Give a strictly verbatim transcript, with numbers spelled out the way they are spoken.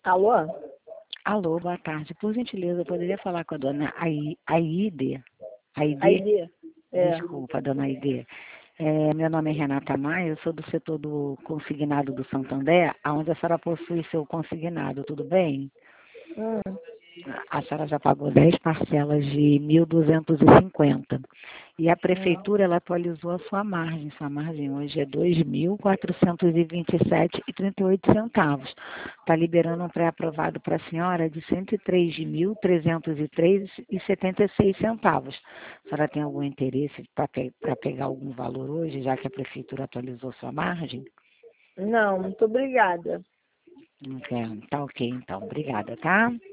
Alô? Alô, boa tarde. Por gentileza, eu poderia falar com a dona Ai- Aide? Aide? Aide? É. Desculpa, dona Aide. É, meu nome é Renata Maia, eu sou do setor do consignado do Santander, onde a senhora possui seu consignado, tudo bem? Hum. A senhora já pagou dez parcelas de mil duzentos e cinquenta. E a prefeitura ela atualizou a sua margem. Sua margem hoje é dois mil quatrocentos e vinte e sete reais e trinta e oito centavos. Está liberando um pré-aprovado para a senhora de cento e três mil trezentos e três reais e setenta e seis centavos. A senhora tem algum interesse para pe pegar algum valor hoje, já que a prefeitura atualizou sua margem? Não, muito obrigada. Não quer? Tá ok, então. Obrigada, tá?